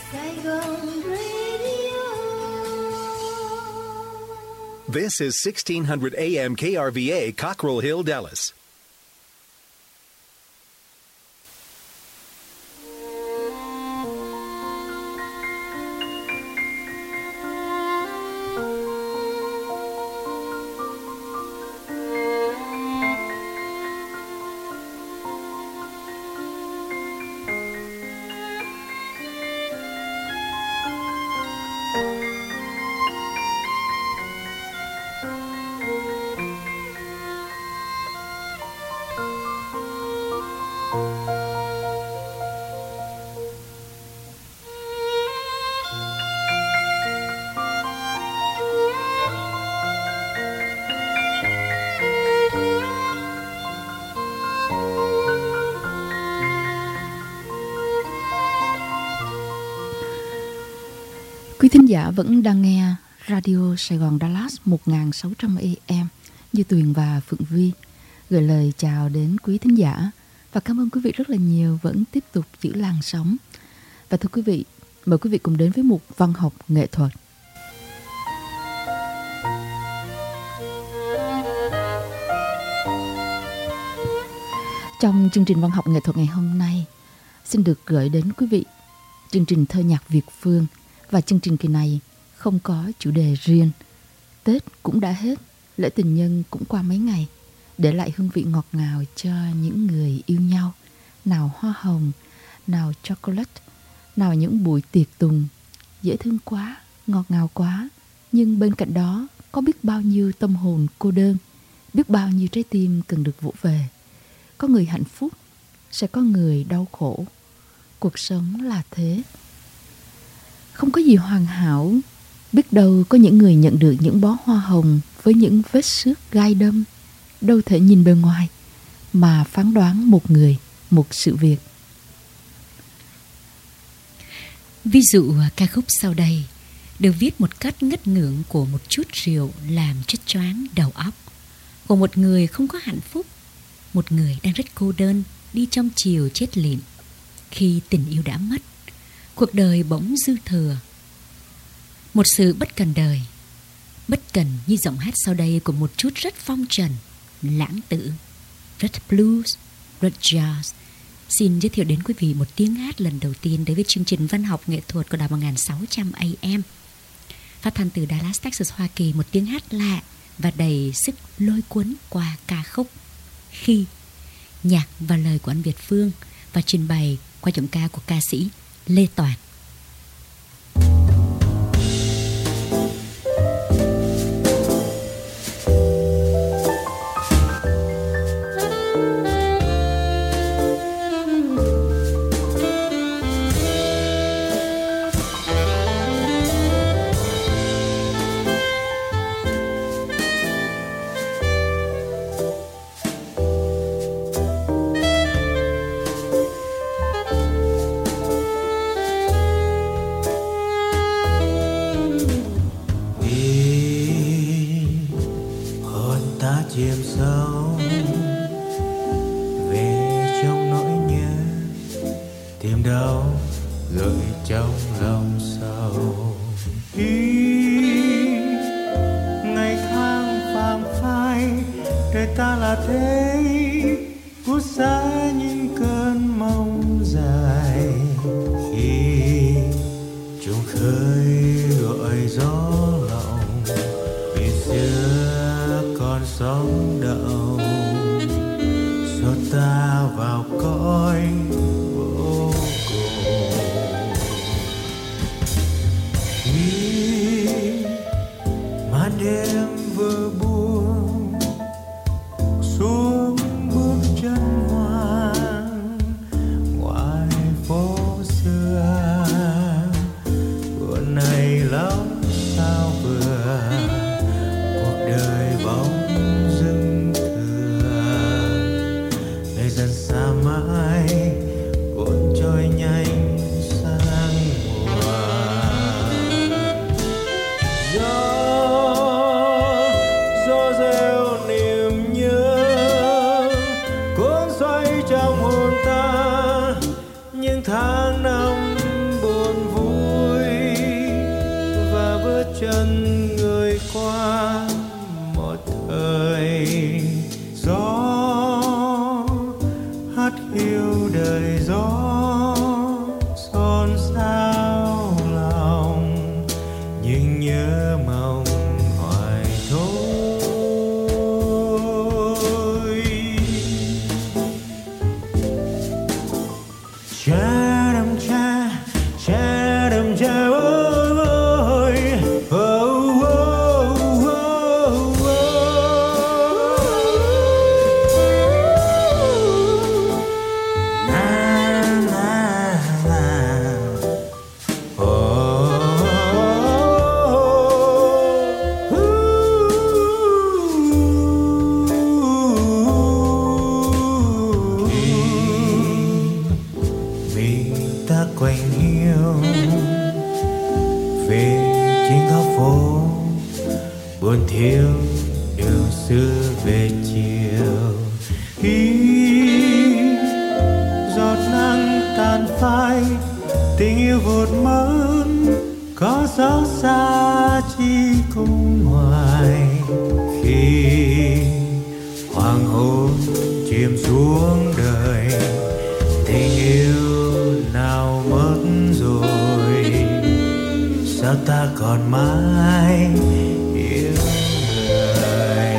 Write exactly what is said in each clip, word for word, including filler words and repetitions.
Saigon Radio. This is sixteen hundred A M K R V A, Cockrell Hill, Dallas. Quý thính giả vẫn đang nghe Radio Sài Gòn Dallas một nghìn sáu trăm A M. Như Tuyền và Phượng Vi gửi lời chào đến quý thính giả và cảm ơn quý vị rất là nhiều vẫn tiếp tục giữ làn sóng. Và thưa quý vị, mời quý vị cùng đến với mục văn học nghệ thuật. Trong chương trình văn học nghệ thuật ngày hôm nay, xin được gửi đến quý vị chương trình thơ nhạc Việt Phương. Và chương trình kỳ này không có chủ đề riêng. Tết cũng đã hết, lễ tình nhân cũng qua mấy ngày, để lại hương vị ngọt ngào cho những người yêu nhau. Nào hoa hồng, nào chocolate, nào những buổi tiệc tùng. Dễ thương quá, ngọt ngào quá. Nhưng bên cạnh đó có biết bao nhiêu tâm hồn cô đơn, biết bao nhiêu trái tim cần được vỗ về. Có người hạnh phúc, sẽ có người đau khổ. Cuộc sống là thế. Không có gì hoàn hảo, biết đâu có những người nhận được những bó hoa hồng với những vết xước gai đâm, đâu thể nhìn bề ngoài mà phán đoán một người, một sự việc. Ví dụ ca khúc sau đây được viết một cách ngất ngưởng của một chút rượu làm chất choáng đầu óc, của một người không có hạnh phúc, một người đang rất cô đơn đi trong chiều chết lịm. Khi tình yêu đã mất, cuộc đời bỗng dư thừa. Một sự bất cần đời, bất cần như giọng hát sau đây của một chút rất phong trần, lãng tử, rất blues, rất jazz. Xin giới thiệu đến quý vị một tiếng hát lần đầu tiên đến với chương trình văn học nghệ thuật của đài một nghìn sáu trăm A M. Phát thanh từ Dallas, Texas, Hoa Kỳ, một tiếng hát lạ và đầy sức lôi cuốn qua ca khúc Khi. Nhạc và lời của anh Việt Phương và trình bày qua giọng ca của ca sĩ Lê Toàn. Chìm sâu về trong nỗi nhớ, tìm đâu gợi trong lòng sầu. Ý ngày tháng phàng phai, đời ta là thế, phút xa những cơn mong dài. Khi trùng khơi gọi gió lòng, vì xưa còn sóng đậu cho ta vào cõi vô cùng. Khi màn đêm vừa buông xuống bước chân hoang ngoài phố xưa, buồn này lắm sao vừa, cuộc đời bóng dưng thừa, ngày dần xa mãi nhiều. Về trên góc phố buồn thiếu đường xưa về chiều. Khi giọt nắng tàn phai, tình yêu vụt mất, có dấu xa chi cũng hoài. Khi hoàng hôn chìm xuống đời, tình yêu nào mất rồi, sao ta còn mãi yêu người.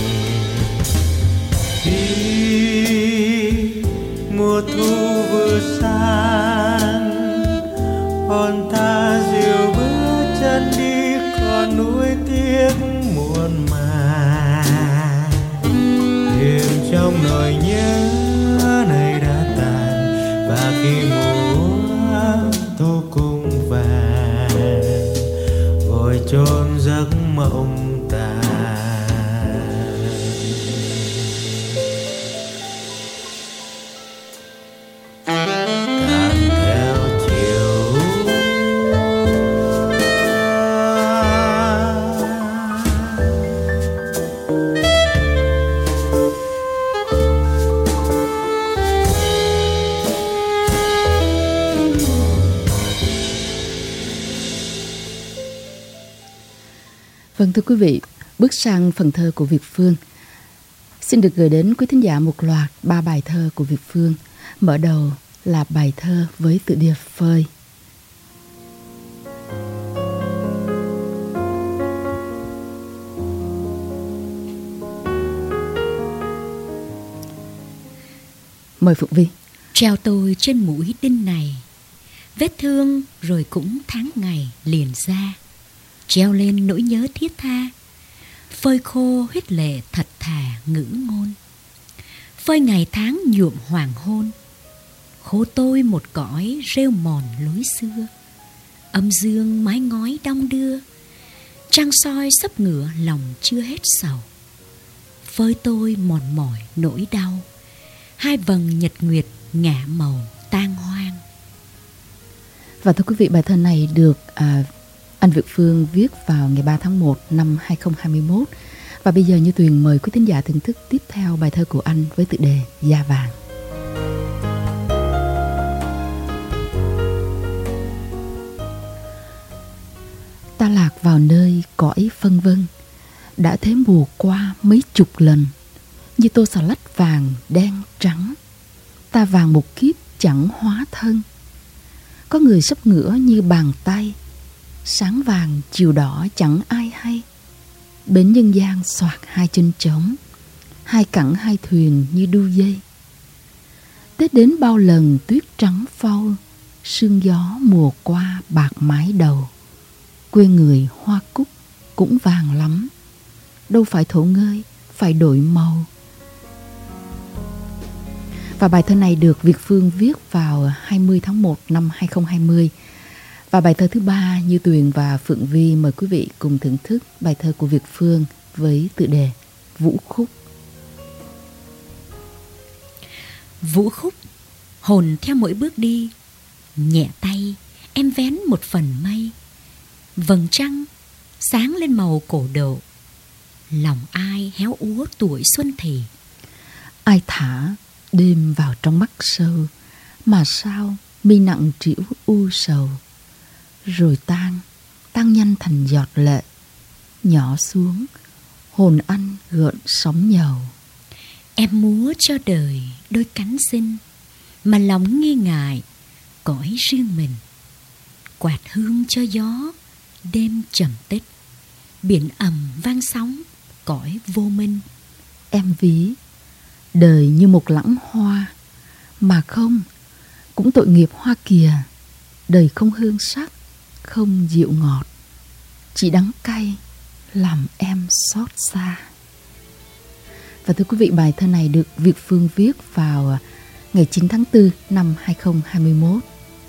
Khi mùa thu vừa sang, hồn ta dịu bước chân đi, còn nuối tiếc muôn màng. Đêm trong nỗi nhớ này đã tàn, và khi mùa thu cung vàng vội chôn giấc mộng tàn. Vâng, thưa quý vị, bước sang phần thơ của Việt Phương. Xin được gửi đến quý thính giả một loạt ba bài thơ của Việt Phương. Mở đầu là bài thơ với tựa đề Phơi. Mời Phượng Vi. Treo tôi trên mũi đinh này, vết thương rồi cũng tháng ngày liền ra. Treo lên nỗi nhớ thiết tha, phơi khô huyết lệ thật thà ngữ ngôn. Phơi ngày tháng nhuộm hoàng hôn, khô tôi một cõi rêu mòn lối xưa. Âm dương mái ngói đong đưa, trăng soi sấp ngựa lòng chưa hết sầu. Phơi tôi mòn mỏi nỗi đau, hai vầng nhật nguyệt ngả màu tang hoang. Và thưa quý vị, bài thơ này được à, anh Việt Phương viết vào ngày ba tháng một năm hai không hai mốt. Và bây giờ Như Tuyền mời quý thính giả thưởng thức tiếp theo bài thơ của anh với tựa đề Da Vàng. Ta lạc vào nơi cõi phân vân, đã thế mùa qua mấy chục lần, như tô xà lách vàng đen trắng. Ta vàng một kiếp chẳng hóa thân, có người sắp ngửa như bàn tay. Sáng vàng chiều đỏ chẳng ai hay, bến nhân gian soạt hai chân trống, hai cẳng hai thuyền như đu dây. Tết đến bao lần tuyết trắng phau, sương gió mùa qua bạc mái đầu. Quê người hoa cúc cũng vàng lắm, đâu phải thổ ngơi, phải đổi màu. Và bài thơ này được Việt Phương viết vào hai mươi tháng một năm hai không hai không. Và bài thơ thứ ba, Như Tuyền và Phượng Vi mời quý vị cùng thưởng thức bài thơ của Việt Phương với tựa đề Vũ Khúc. Vũ khúc, hồn theo mỗi bước đi, nhẹ tay em vén một phần mây. Vầng trăng sáng lên màu cổ độ, lòng ai héo úa tuổi xuân thì. Ai thả đêm vào trong mắt sâu, mà sao mi nặng trĩu u sầu. Rồi tan, tan nhanh thành giọt lệ, nhỏ xuống, hồn anh gợn sóng nhầu. Em múa cho đời đôi cánh xinh, mà lòng nghi ngại cõi riêng mình. Quạt hương cho gió, đêm trầm tích, biển ầm vang sóng, cõi vô minh. Em ví đời như một lẵng hoa, mà không, cũng tội nghiệp hoa kìa. Đời không hương sắc, không dịu ngọt, chỉ đắng cay làm em xót xa. Và thưa quý vị, bài thơ này được Việt Phương viết vào ngày chín tháng tư năm hai không hai mốt.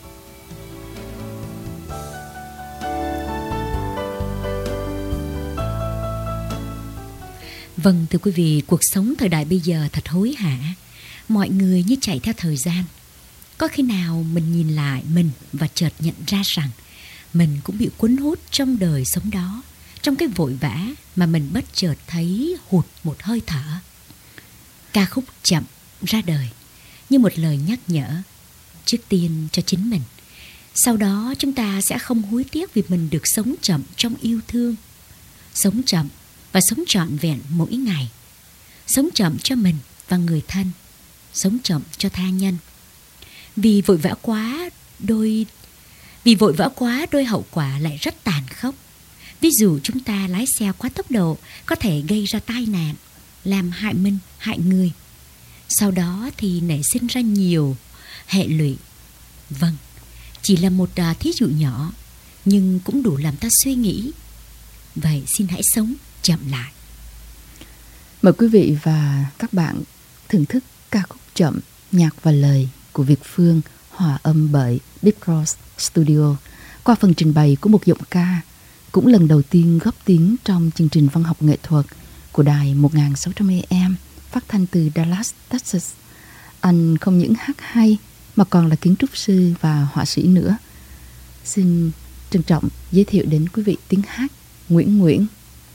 Vâng, thưa quý vị, cuộc sống thời đại bây giờ thật hối hả. Mọi người như chạy theo thời gian. Có khi nào mình nhìn lại mình và chợt nhận ra rằng mình cũng bị cuốn hút trong đời sống đó, trong cái vội vã mà mình bất chợt thấy hụt một hơi thở. Ca khúc Chậm ra đời như một lời nhắc nhở, trước tiên cho chính mình. Sau đó chúng ta sẽ không hối tiếc vì mình được sống chậm trong yêu thương. Sống chậm và sống trọn vẹn mỗi ngày. Sống chậm cho mình và người thân. Sống chậm cho tha nhân. Vì vội vã quá đôi Vì vội vã quá đôi hậu quả lại rất tàn khốc. Ví dụ chúng ta lái xe quá tốc độ có thể gây ra tai nạn, làm hại mình, hại người. Sau đó thì nảy sinh ra nhiều hệ lụy. Vâng, chỉ là một uh, thí dụ nhỏ, nhưng cũng đủ làm ta suy nghĩ. Vậy xin hãy sống chậm lại. Mời quý vị và các bạn thưởng thức ca khúc Chậm, nhạc và lời của Việt Phương, hòa âm bởi Deep Cross Studio, qua phần trình bày của một giọng ca cũng lần đầu tiên góp tiếng trong chương trình văn học nghệ thuật của đài một nghìn sáu trăm A M phát thanh từ Dallas, Texas. Anh không những hát hay mà còn là kiến trúc sư và họa sĩ nữa. Xin trân trọng giới thiệu đến quý vị tiếng hát Nguyễn Nguyễn.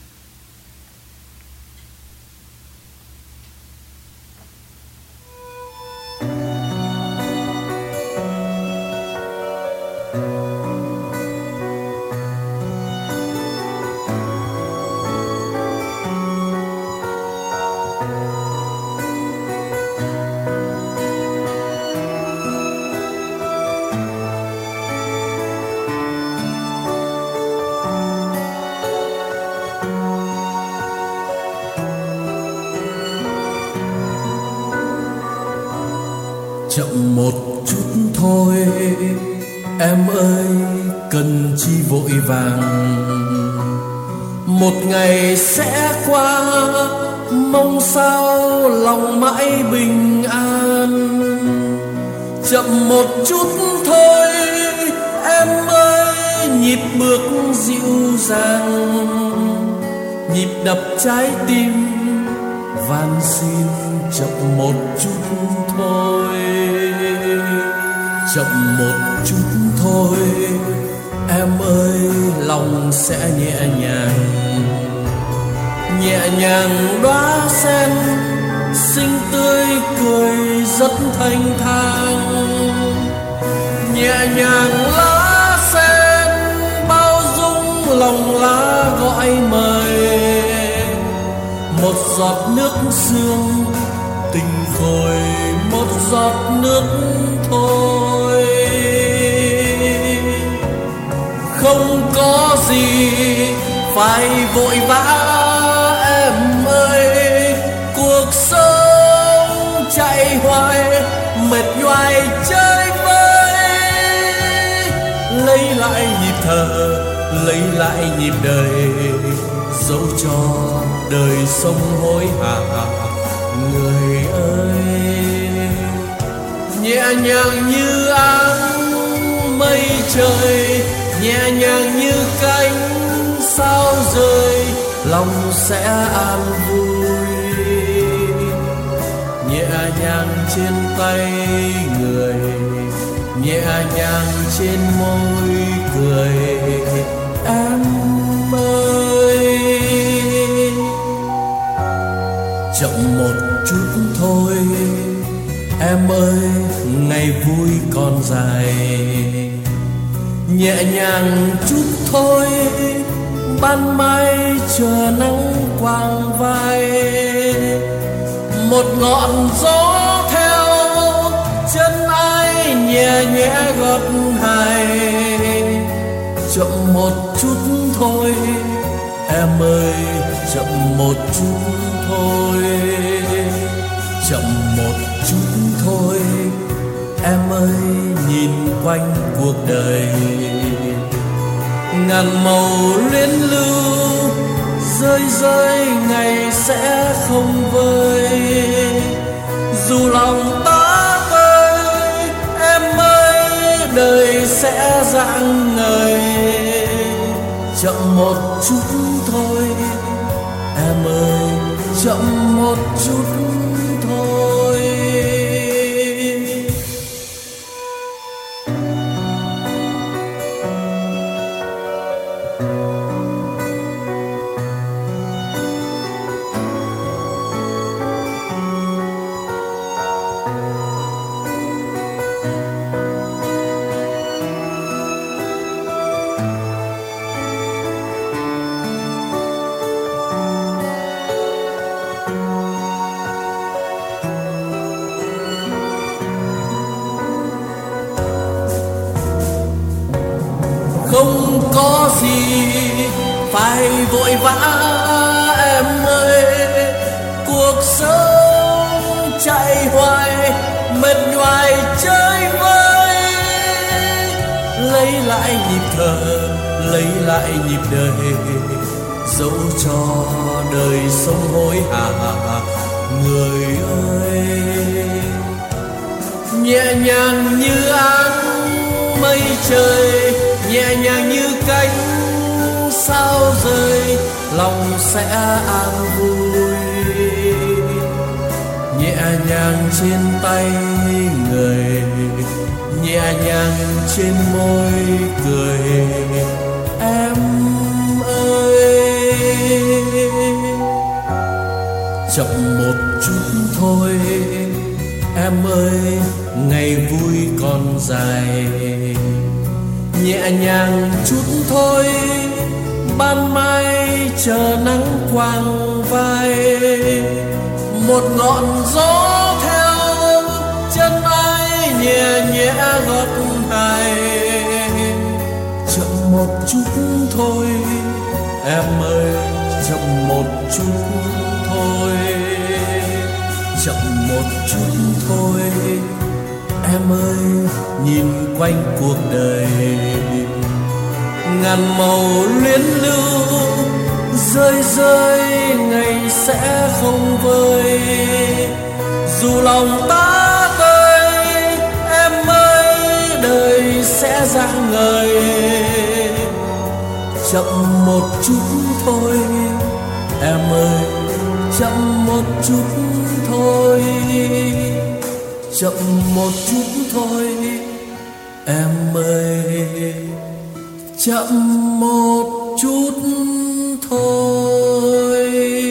Chậm một chút thôi em ơi, cần chi vội vàng. Một ngày sẽ qua, mong sao lòng mãi bình an. Chậm một chút thôi em ơi, nhịp bước dịu dàng, nhịp đập trái tim van xin. Chậm một chút thôi, chậm một chút thôi em ơi, lòng sẽ nhẹ nhàng. Nhẹ nhàng đóa sen xinh tươi cười rất thanh thang. Nhẹ nhàng lá sen bao dung lòng lá gọi mời. Một giọt nước sương tình khôi, một giọt nước thôi. Không có gì phải vội vã em ơi, cuộc sống chạy hoài mệt nhoài chơi vơi. Lấy lại nhịp thở, lấy lại nhịp đời, dẫu cho đời sông hối hả người ơi. Nhẹ nhàng như áng mây trời, nhẹ nhàng như cánh sao rơi, lòng sẽ an vui. Nhẹ nhàng trên tay người, nhẹ nhàng trên môi cười em ơi. Chậm một chút thôi em ơi, ngày vui còn dài. Nhẹ nhàng chút thôi, ban mai chờ nắng quàng vai. Một ngọn gió theo chân ai nhẹ nhẹ gót hài. Chậm một chút thôi em ơi, chậm một chút thôi, chậm một chút thôi em ơi, nhìn quanh cuộc đời. Ngàn màu luyến lưu rơi rơi ngày sẽ không vơi. Dù lòng ta ơi em ơi, đời sẽ rạng ngời. Chậm một chút thôi em ơi, chậm một chút thôi. không có gì phải vội vã em ơi. Cuộc sống chạy hoài mệt nhoài chơi vơi, lấy lại nhịp thở, lấy lại nhịp đời, dẫu cho đời sống hối hả người ơi. Nhẹ nhàng như áng mây trời, nhẹ nhàng như cánh sao rơi, lòng sẽ an vui. Nhẹ nhàng trên tay người, nhẹ nhàng trên môi cười em ơi. Chậm một chút thôi em ơi, ngày vui còn dài. Nhẹ nhàng chút thôi, ban mai chờ nắng quàng vai. Một ngọn gió theo chân ai nhẹ nhẹ gót ai. Chậm một chút thôi em ơi, chậm một chút thôi, chậm một chút thôi em ơi. Nhìn quanh cuộc đời ngàn màu luyến lưu, rơi rơi ngày sẽ không vơi. Dù lòng ta tơi em ơi, đời sẽ rạng ngời. Chậm một chút thôi em ơi, chậm một chút thôi, chậm một chút thôi em ơi, chậm một chút thôi.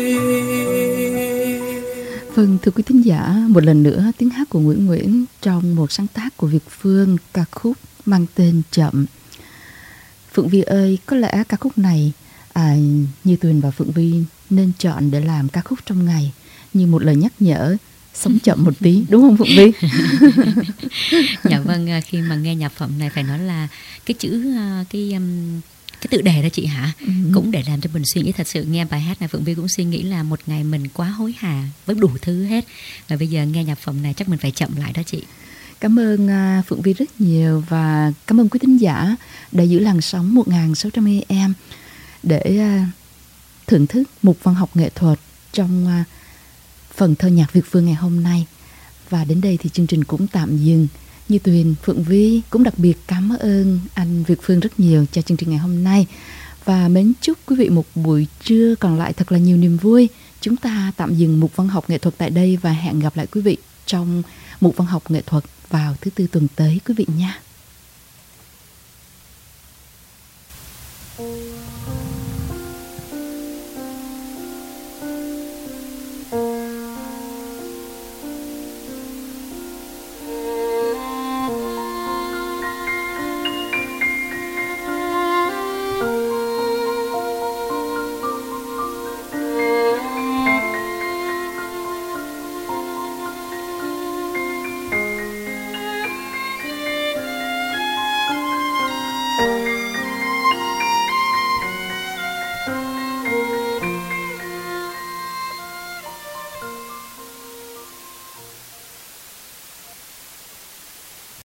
Vâng, thưa quý thính giả, một lần nữa tiếng hát của Nguyễn Nguyễn trong một sáng tác của Việt Phương, ca khúc mang tên Chậm. Phượng Vi ơi, có lẽ ca khúc này à, Như Tuyền và Phượng Vi nên chọn để làm ca khúc trong ngày, như một lời nhắc nhở sống chậm một tí, đúng không Phượng Vi? Dạ vâng, khi mà nghe nhạc phẩm này phải nói là cái chữ cái um, cái tự đề đó chị hả, ừ. cũng để làm cho mình suy nghĩ. Thật sự nghe bài hát này Phượng Vi cũng suy nghĩ là một ngày mình quá hối hả với đủ thứ hết, và bây giờ nghe nhạc phẩm này chắc mình phải chậm lại đó chị. Cảm ơn uh, Phượng Vi rất nhiều, và cảm ơn quý thính giả đã giữ làn sóng một nghìn sáu trăm A M để uh, thưởng thức mục văn học nghệ thuật trong uh, phần thơ nhạc Việt Phương ngày hôm nay. Và đến đây thì chương trình cũng tạm dừng. Như Tuyền, Phượng Vi cũng đặc biệt cảm ơn anh Việt Phương rất nhiều cho chương trình ngày hôm nay, và mến chúc quý vị một buổi trưa còn lại thật là nhiều niềm vui. Chúng ta tạm dừng mục văn học nghệ thuật tại đây và hẹn gặp lại quý vị trong mục văn học nghệ thuật vào thứ tư tuần tới quý vị nha.